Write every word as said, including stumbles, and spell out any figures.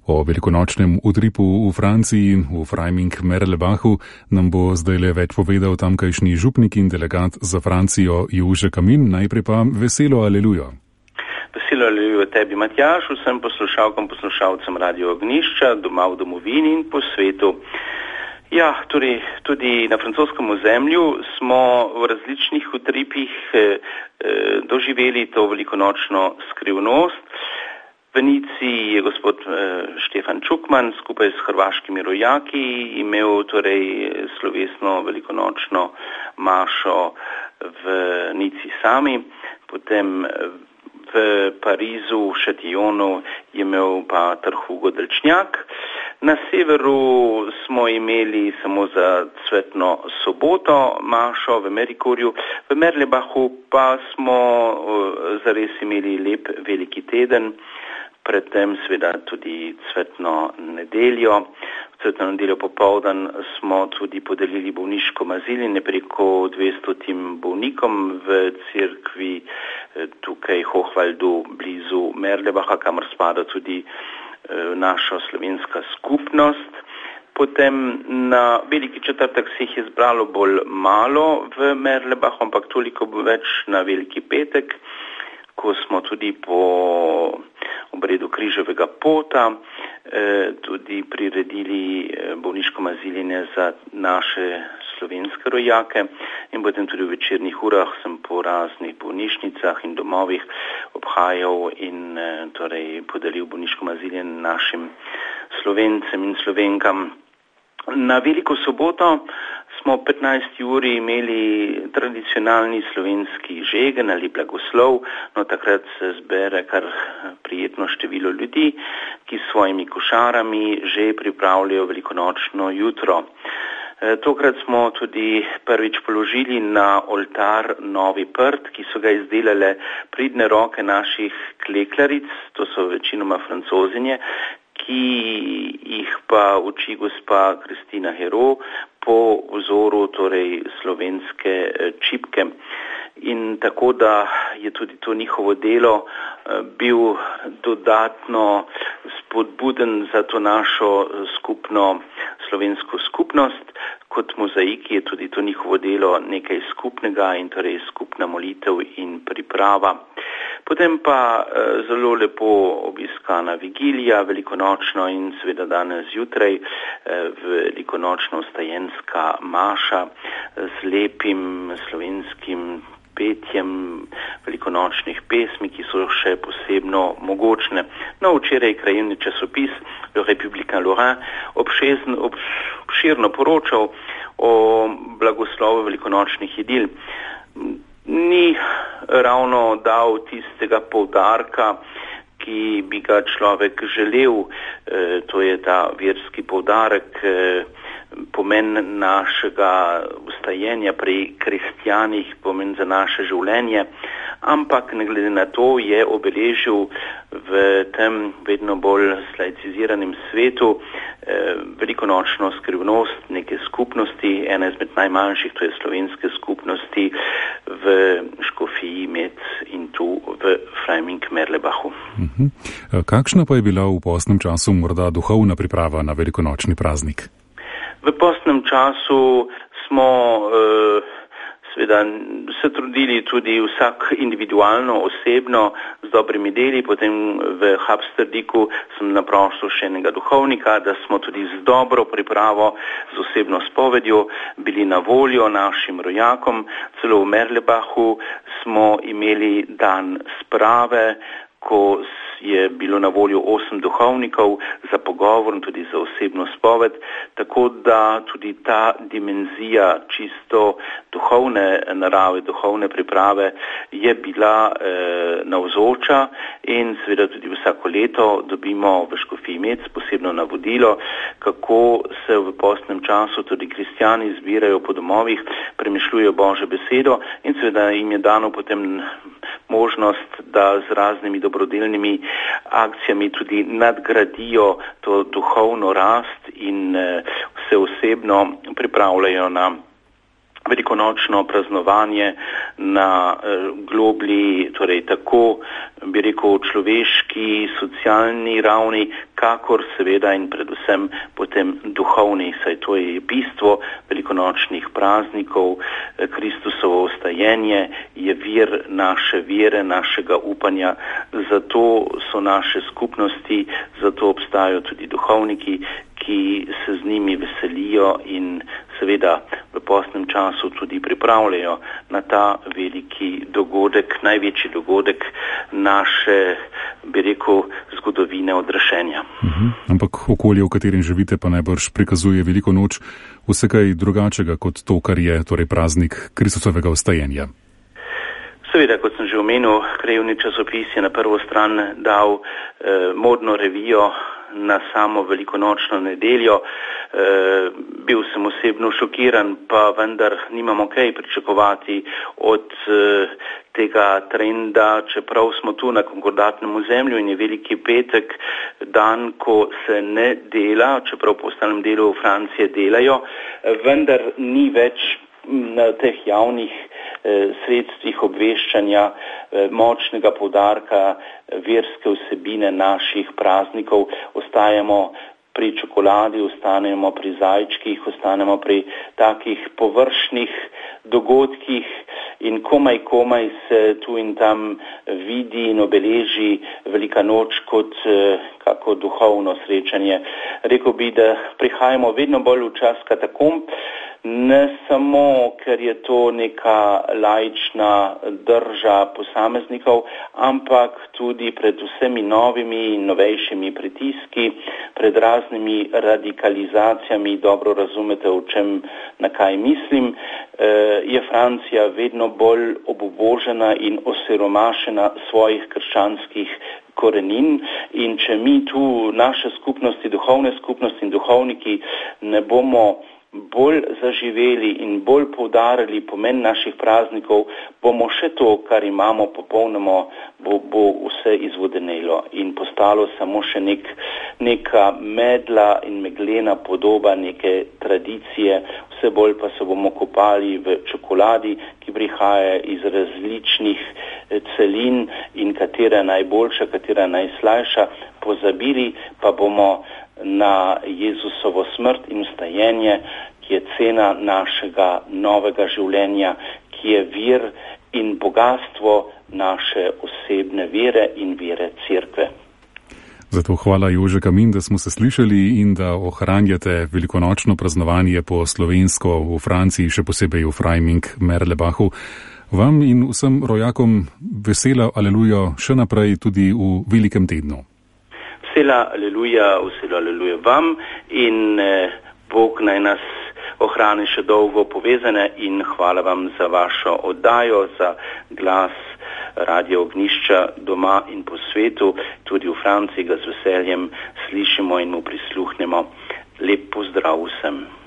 O velikonočnem utripu v Franciji, v Freiming-Merlebachu, nam bo zdajle več povedal tamkajšnji župnik in delegat za Francijo Jože Kamin. Najprej pa veselo alelujo. Veselo alelujo tebi, Matjaž, vsem poslušalkam, poslušalcem Radio Ognjišča, doma v domovini in po svetu. Ja, torej, tudi na francoskem ozemlju smo v različnih utripih eh, eh, doživeli to velikonočno skrivnost. V Nici je gospod eh, Štefan Čukman skupaj s hrvaškimi rojaki imel torej slovesno velikonočno mašo v Nici sami, potem v Parizu, v Šatijonu je imel pa Hugo Delčnjak. Na severu smo imeli samo za cvetno soboto mašo v Merikurju, v Merlebachu pa smo uh, zares imeli lep veliki teden, predtem seveda tudi cvetno nedeljo. V cvetno nedeljo popoldan smo tudi podelili bolniško maziline preko dvestotim bolnikom v cerkvi tukaj Hochwaldu blizu Merlebacha, kamor spada tudi naša slovenska skupnost. Potem na veliki četrtek se jih je zbralo bolj malo v Merlebachu, ampak toliko več na veliki petek, ko smo tudi po obredu križevega pota eh, tudi priredili bolniško maziline za naše slovenske rojake in potem tudi v večernih urah sem po raznih bolnišnicah in domovih obhajal in eh, torej podelil bolniško maziline našim Slovencem in Slovenkam. Na veliko soboto smo ob petnajsti uri imeli tradicionalni slovenski žegen ali blagoslov, no takrat se zbere kar prijetno število ljudi, ki s svojimi košarami že pripravljajo velikonočno jutro. E, tokrat smo tudi prvič položili na oltar novi prt, ki so ga izdelale pridne roke naših kleklaric, to so večinoma Francozinje, ki jih pa uči gospa Kristina Hero po vzoru torej slovenske čipke. In tako da je tudi to njihovo delo bil dodatno spodbuden za to našo skupno slovensko skupnost. Kot mozaiki je tudi to njihovo delo nekaj skupnega in torej skupna molitev in priprava. Potem pa eh, zelo lepo obiskana vigilija, velikonočno in seveda danes zjutraj eh, velikonočno vstajenska maša z lepim slovenskim petjem velikonočnih pesmi, ki so še posebno mogočne. No, včeraj krajevni časopis Le Républicain Lorrain obšezen, obširno poročal o blagoslovu velikonočnih jedil. Ni ravno dal tistega poudarka, ki bi ga človek želel, e, to je ta verski poudarek, e, pomen našega vstajenja pri kristjanih, pomen za naše življenje, ampak ne glede na to je obeležil v tem vedno bolj slaiciziranem svetu eh, velikonočno skrivnost neke skupnosti, ena izmed najmanjših, to je slovenske skupnosti v Škofiji Med in tu v Freiming-Merlebachu. Uh-huh. Kakšna pa je bila v postnem času morda duhovna priprava na velikonočni praznik? V postnem času smo eh, seveda se trudili tudi vsak individualno, osebno, z dobrimi deli. Potem v Habsterdiku sem naprosil še enega duhovnika, da smo tudi z dobro pripravo, z osebno spovedjo bili na voljo našim rojakom. Celo v Merlebachu smo imeli dan sprave, ko je bilo na voljo osem duhovnikov za pogovor in tudi za osebno spoved, tako da tudi ta dimenzija čisto duhovne narave, duhovne priprave je bila eh, navzoča in seveda tudi vsako leto dobimo v Škofiji Med posebno navodilo, kako se v postnem času tudi kristjani zbirajo po domovih, premišljujejo Božjo besedo in seveda jim je dano potem možnost, da z raznimi dobrodelnimi akcijami tudi nadgradijo to duhovno rast in se osebno pripravljajo na velikonočno praznovanje na eh, globlji, torej tako, bi rekel, človeški, socialni ravni, kakor seveda in predvsem potem duhovni, saj to je bistvo velikonočnih praznikov. Kristusovo vstajenje je vir naše vere, našega upanja, zato so naše skupnosti, zato obstajajo tudi duhovniki, ki se z njimi veselijo in seveda v postnem času tudi pripravljajo na ta veliki dogodek, največji dogodek naše, bi rekel, zgodovine odrešenja. Uh-huh. Ampak okolje, v katerem živite, pa najbrž prikazuje veliko noč vse kaj drugačega kot to, kar je torej praznik Kristusovega vstajenja. Seveda, kot sem že omenil, krajevni časopis je na prvo stran dal eh, modno revijo na samo velikonočno nedeljo. E, bil sem osebno šokiran, pa vendar nimamo kaj pričakovati od e, tega trenda, čeprav smo tu na konkordatnem ozemlju in je veliki petek, dan, ko se ne dela, čeprav po ostalem delu Francije delajo, vendar ni več na teh javnih eh, sredstvih obveščanja eh, močnega poudarka verske vsebine naših praznikov. Ostajamo pri čokoladi, ostanemo pri zajčkih, ostanemo pri takih površnih dogodkih in komaj, komaj se tu in tam vidi in obeleži velika noč kot eh, kako duhovno srečanje. Rekel bi, da prihajamo vedno bolj v čas katakomb, ne samo, ker je to neka laična drža posameznikov, ampak tudi pred vsemi novimi in novejšimi pritiski, pred raznimi radikalizacijami, dobro razumete, o čem, na kaj mislim, je Francija vedno bolj obubožena in osiromašena svojih krščanskih korenin in če mi tu naše skupnosti, duhovne skupnosti in duhovniki ne bomo bolj zaživeli in bolj poudarili pomen naših praznikov, bomo še to, kar imamo popolnoma, bo, bo vse izvodenelo in postalo samo še nek, neka medla in meglena podoba neke tradicije, vse bolj pa se bomo kopali v čokoladi, ki prihaja iz različnih celin in katera je najboljša, katera je najslajša, pozabili pa bomo na Jezusovo smrt in vstajenje, ki je cena našega novega življenja, ki je vir in bogatstvo naše osebne vere in vere cerkve. Zato hvala Jože Kamin, da smo se slišali in da ohranjate velikonočno praznovanje po slovensko v Franciji, še posebej v Freiming-Merlebachu. Vam in vsem rojakom vesela aleluja še naprej tudi v velikem tednu. Vesela aleluja, vesela aleluja vam in eh, Bog naj nas ohrani še dolgo povezane in hvala vam za vašo oddajo, za glas Radio Ognjišča doma in po svetu. Tudi v Franciji ga z veseljem slišimo in mu prisluhnemo. Lep pozdrav vsem.